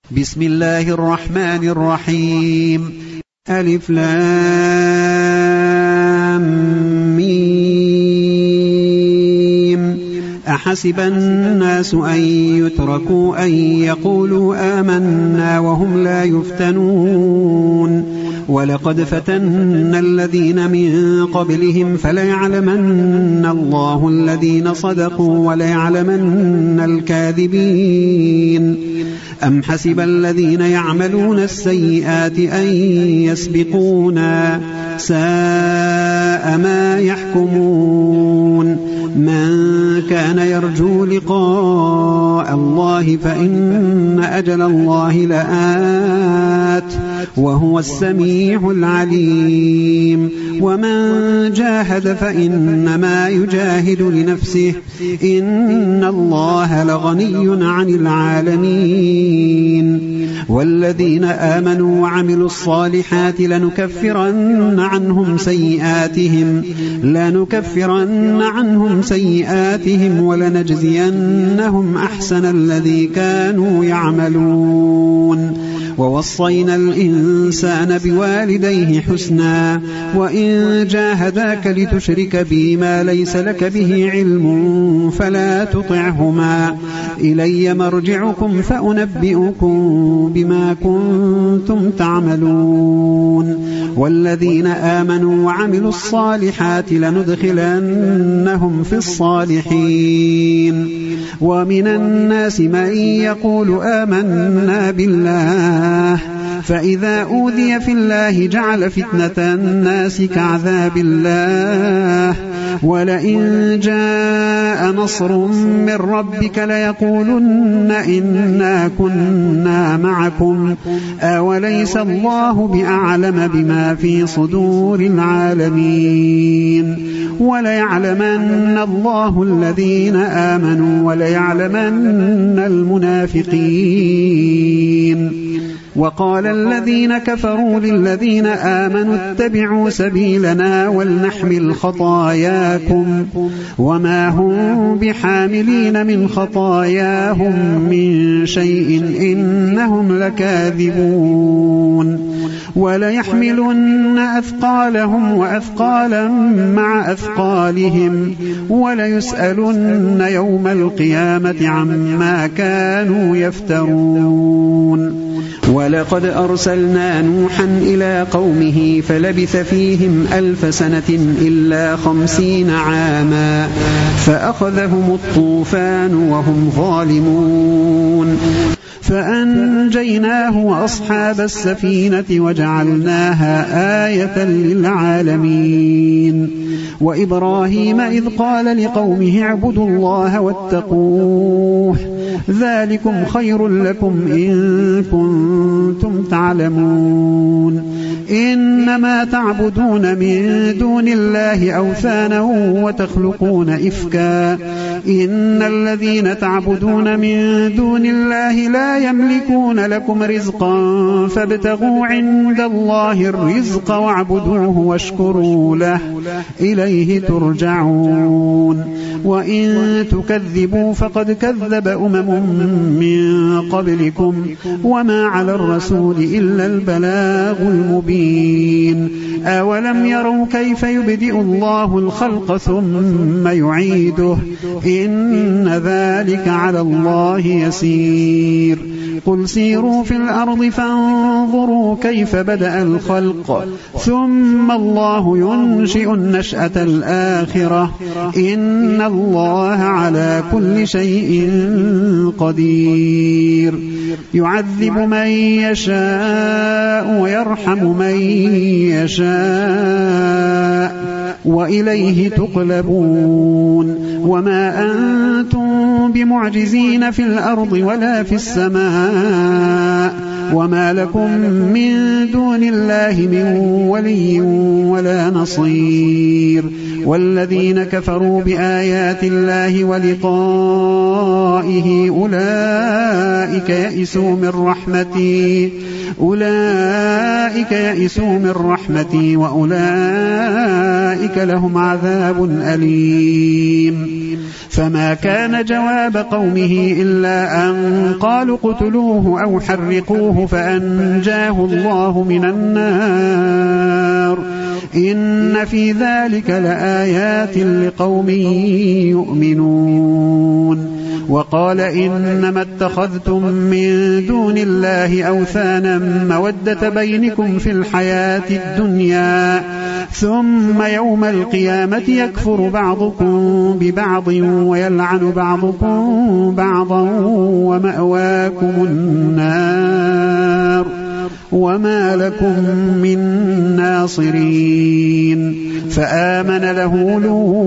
بسم الله الرحمن الرحيم. ألف لام ميم. أحسب الناس أن يتركوا أن يقولوا آمنا وهم لا يفتنون ولقد فتنا الذين من قبلهم فليعلمن الله الذين صدقوا وليعلمن الكاذبين. أم حسب الذين يعملون السيئات أن يسبقونا ساء ما يحكمون. من كان يرجو لقاء الله فإن أجل الله لآت وهو السميع العليم. ومن جاهد فإنما يجاهد لنفسه إن الله لغني عن العالمين. والذين آمنوا وعملوا الصالحات لنكفرن عنهم سيئاتهم ولنجزينهم أحسن الذي كانوا يعملون. ووصينا الإنسان بوالديه حسنا وإن جاهداك لتشرك بي ما ليس لك به علم فلا تطعهما إلي مرجعكم فأنبئكم بما كنتم تعملون. والذين آمنوا وعملوا الصالحات لندخلنهم في الصالحين. ومن الناس من يقول آمنا بالله فإذا أوذي في الله جعل فتنة الناس كعذاب الله ولئن جاء نصر من ربك ليقولن إنا كنا معكم أوليس الله بأعلم بما في صدور العالمين. وليعلمن الله الذين آمنوا وليعلمن المنافقين. وقال الذين كفروا للذين آمنوا اتبعوا سبيلنا ولنحمل خطاياكم وما هم بحاملين من خطاياهم من شيء إنهم لكاذبون. وليحملن أثقالهم وأثقالا مع أثقالهم وليسألن يوم القيامة عما كانوا يفترون. ولقد أرسلنا نوحا إلى قومه فلبث فيهم 1000 سنة إلا 50 عاما فأخذهم الطوفان وهم ظالمون فأنجيناه وأصحاب السفينة وجعلناها آية للعالمين. وإبراهيم إذ قال لقومه اعبدوا الله واتقوه ذلكم خير لكم إن كنتم تعلمون. إنما تعبدون من دون الله أوثانا وتخلقون إفكا إن الذين تعبدون من دون الله لا يملكون لكم رزقا فابتغوا عند الله الرزق واعبدوه واشكروا له إليه ترجعون. وإن تكذبوا فقد كذب من قبلكم وما على الرسول إلا البلاغ المبين. أولم يروا كيف يبدئ الله الخلق ثم يعيده إن ذلك على الله يسير. قل سيروا في الأرض فانظروا كيف بدأ الخلق ثم الله ينشئ النشأة الآخرة إن الله على كل شيء قدير. يعذب من يشاء ويرحم من يشاء وإليه تقلبون. وما أنتم بمعجزين في الأرض ولا في السماء وما لكم من دون الله من ولي ولا نصير. والذين كفروا بآيات الله ولقائه أولئك يئسوا من رحمتي أولئك يئسوا من رحمتي وأولئك لهم عذاب أليم. فما كان جواب قومه إلا أن قالوا اقتلوه أو حرقوه فأنجاه الله من النار. إن في ذلك لآيات لقوم يؤمنون. وقال إنما اتخذتم من دون الله أوثانا مودة بينكم في الحياة الدنيا ثم يوم القيامة يكفر بعضكم ببعض ويلعن بعضكم بعضا ومأواكم النار وما لكم من ناصرين. فآمن له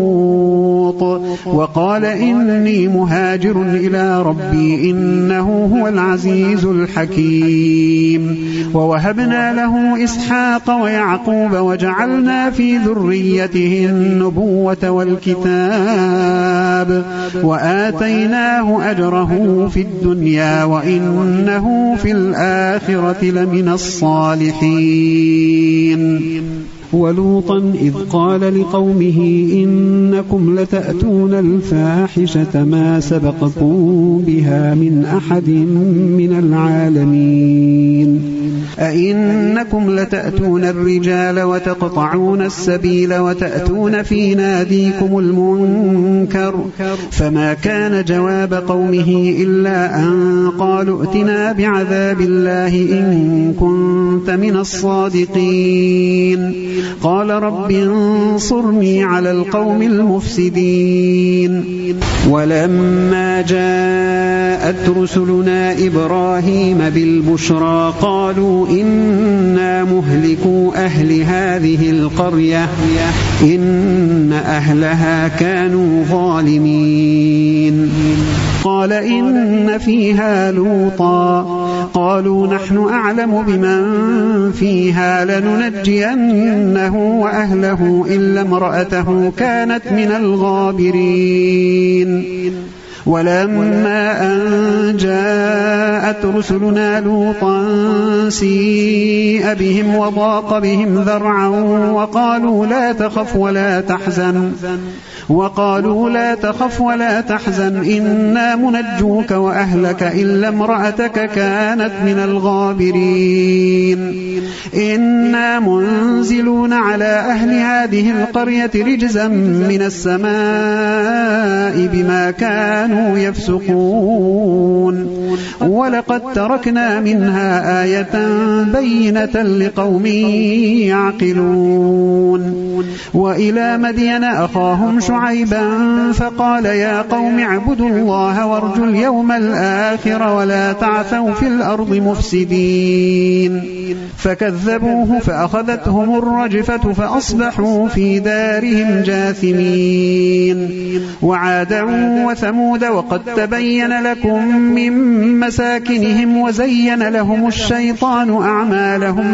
لوط وقال إني مهاجر إلى ربي إنه هو العزيز الحكيم. ووهبنا له إسحاق ويعقوب وجعلنا في ذريته النبوة والكتاب وآتيناه أجره في الدنيا وإنه في الآخرة لمن الصالحين. ولوطا إذ قال لقومه إنكم لتأتون الفاحشة ما سبقكم بها من أحد من العالمين. أئنكم لتأتون الرجال وتقطعون السبيل وتأتون في ناديكم المنكر. فما كان جواب قومه إلا أن قالوا ائتنا بعذاب الله إن كنت من الصادقين. قال رب انصرني على القوم المفسدين. ولما جاءت رسلنا إبراهيم بالبشرى قالوا إنا مهلكو أهل هذه القرية إن أهلها كانوا ظالمين. قال إن فيها لوطا قالوا نحن أعلم بمن فيها لننجينه وأهله إلا امرأته كانت من الغابرين. ولما أن جاءت رسلنا لوطا سيء بهم وضاق بهم ذرعا وقالوا لا تخف ولا تحزن إنا منجوك وأهلك إلا امرأتك كانت من الغابرين. إنا منزلون على أهل هذه القرية رجزا من السماء بما كانوا يفسقون. ولقد تركنا منها آية بينة لقوم يعقلون. وإلى مدين أخاهم شعيبا فقال يا قوم اعبدوا الله وارجوا اليوم الآخر ولا تعثوا في الأرض مفسدين. فكذبوه فأخذتهم الرجفة فأصبحوا في دارهم جاثمين. وعادا وثمود وقد تبين لكم من مساكنهم وزين لهم الشيطان أعمالهم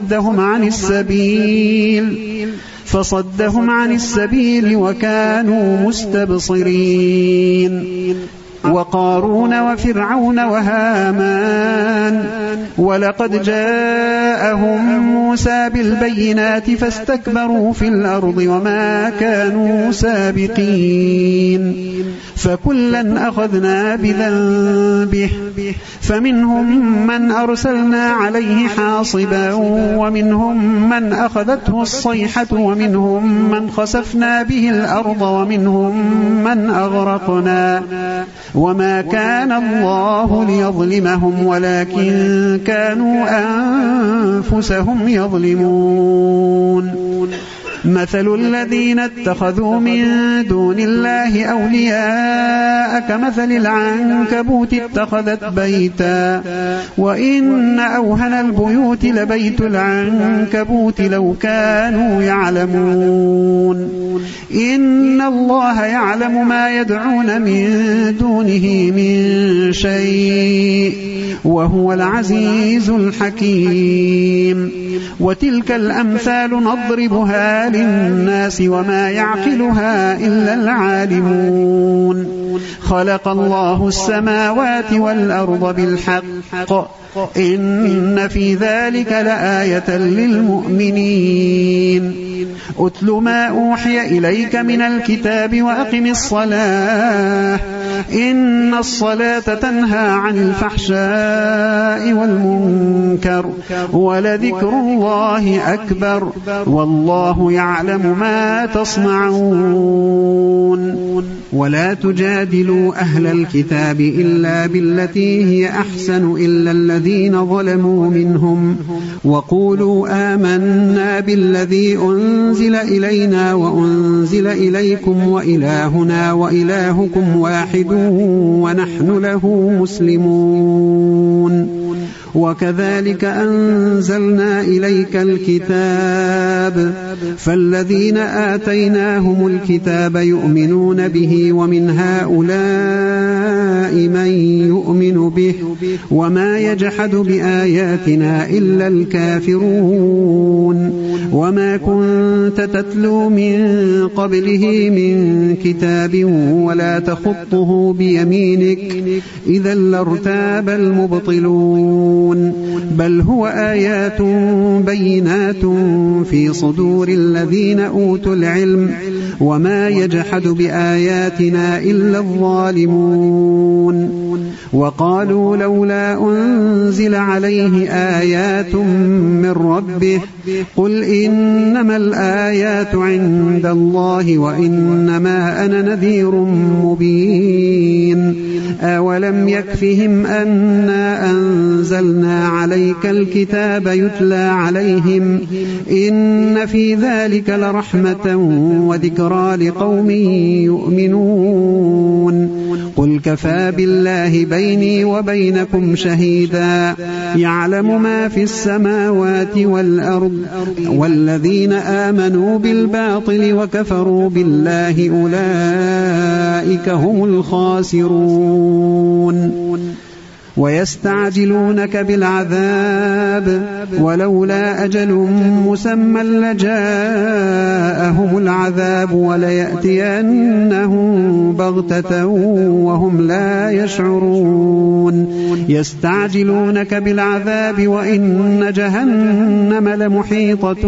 فصدهم عن السبيل وكانوا مستبصرين. وقارون وفرعون وهامان ولقد جاءهم موسى بالبينات فاستكبروا في الأرض وما كانوا سابقين. فكلا أخذنا بذنبه فمنهم من أرسلنا عليه حاصبا ومنهم من أخذته الصيحة ومنهم من خسفنا به الأرض ومنهم من أغرقنا. وما كان الله ليظلمهم ولكن كانوا أنفسهم يظلمون. مثل الذين اتخذوا من دون الله أولياء كمثل العنكبوت اتخذت بيتا وإن أوهن البيوت لبيت العنكبوت لو كانوا يعلمون. إن الله يعلم ما يدعون من دونه من شيء وهو العزيز الحكيم. وتلك الأمثال نضربها للناس وما يعقلها إلا العالمون. خلق الله السماوات والأرض بالحق إن في ذلك لآية للمؤمنين أتل ما أوحي إليك من الكتاب وأقم الصلاة إن الصلاة تنهى عن الفحشاء والمنكر ولذكر الله أكبر والله يعلم ما تصنعون ولا تجادلوا أهل الكتاب إلا بالتي هي أحسن إلا الذين ظلموا منهم وقولوا آمنا بالذي أنزل إلينا وأنزل إليكم وإلهنا وإلهكم واحد ونحن له مسلمون وكذلك أنزلنا إليك الكتاب فالذين آتيناهم الكتاب يؤمنون به ومن هؤلاء من يؤمن به وما يجحد بآياتنا إلا الكافرون وما كنت تتلو من قبله من كتاب ولا تخطه بيمينك إذا لارتاب المبطلون بل هو آيات بينات في صدور الذين أوتوا العلم وما يجحد بآياتنا إلا الظالمون وقالوا لولا أنزل عليه آيات من ربه قل إنما الآيات عند الله وإنما أنا نذير مبين أولم يكفهم أنا أنزلنا عليك الكتاب يتلى عليهم إن في ذلك لرحمة وذكرى لقوم يؤمنون قل كفى بالله بيني وبينكم شهيدا يعلم ما في السماوات والأرض والذين آمنوا بالباطل وكفروا بالله أولئك هم الخاسرون ويستعجلونك بالعذاب ولولا أجل مسمى لجاءهم العذاب وليأتينهم بغتة وهم لا يشعرون يستعجلونك بالعذاب وإن جهنم لمحيطة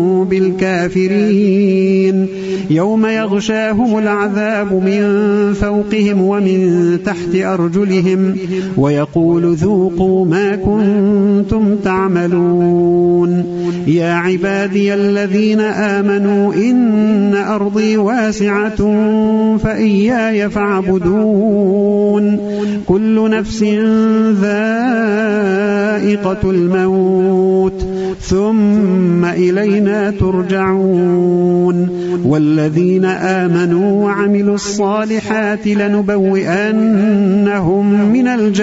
بالكافرين يوم يغشاهم العذاب من فوقهم ومن تحت أرجلهم ويقول ذوقوا ما كنتم تعملون يا عبادي الذين آمنوا إن أرضي واسعة فإياي فاعبدون كل نفس ذائقة الموت ثم إلينا ترجعون والذين آمنوا وعملوا الصالحات لنبوئنهم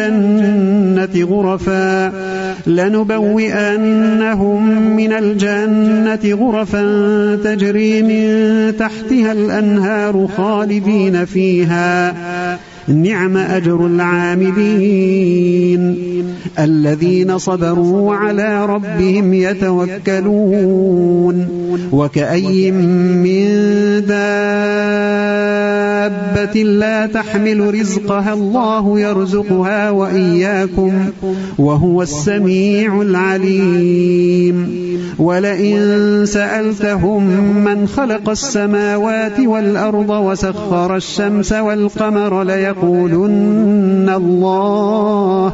من الجنة غرفا تجري من تحتها الأنهار خالدين فيها نعم أجر العاملين الذين صبروا وعلى ربهم يتوكلون وكأي من دابة لا تحمل رزقها الله يرزقها وإياكم وهو السميع العليم ولئن سألتهم من خلق السماوات والأرض وسخر الشمس والقمر ليقولن الله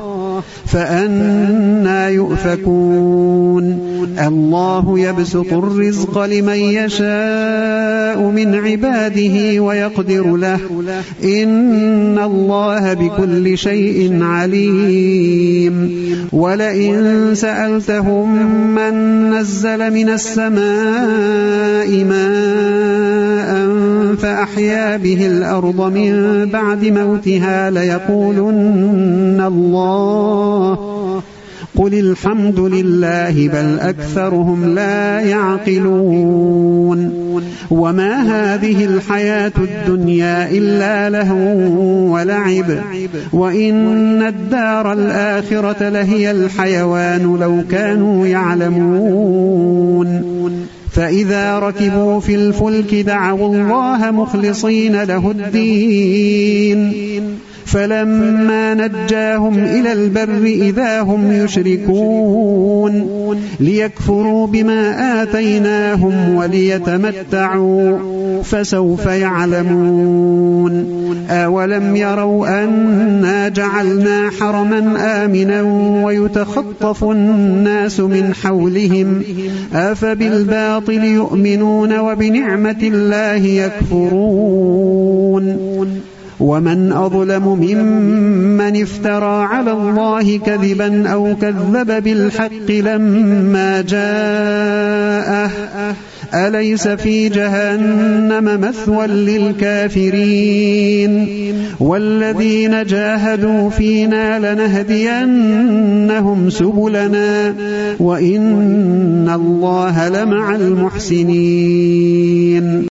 فأنى يؤفكون الله يبسط الرزق لمن يشاء من عباده ويقدر له إن الله بكل شيء عليم ولئن سألتهم من نزل من السماء ماء فأحيا به الأرض من بعد موتها ليقولن الله قل الحمد لله بل أكثرهم لا يعقلون وما هذه الحياة الدنيا إلا لهو ولعب وإن الدار الآخرة لهي الحيوان لو كانوا يعلمون فإذا ركبوا في الفلك دعوا الله مخلصين له الدين فلما نجاهم إلى البر إذا هم يشركون ليكفروا بما آتيناهم وليتمتعوا فسوف يعلمون أولم يروا أنا جعلنا حرما آمنا ويتخطف الناس من حولهم أفبالباطل يؤمنون وبنعمة الله يكفرون ومن أظلم ممن افترى على الله كذبا أو كذب بالحق لما جاءه أليس في جهنم مثوى للكافرين والذين جاهدوا فينا لنهدينهم سبلنا وإن الله لمع المحسنين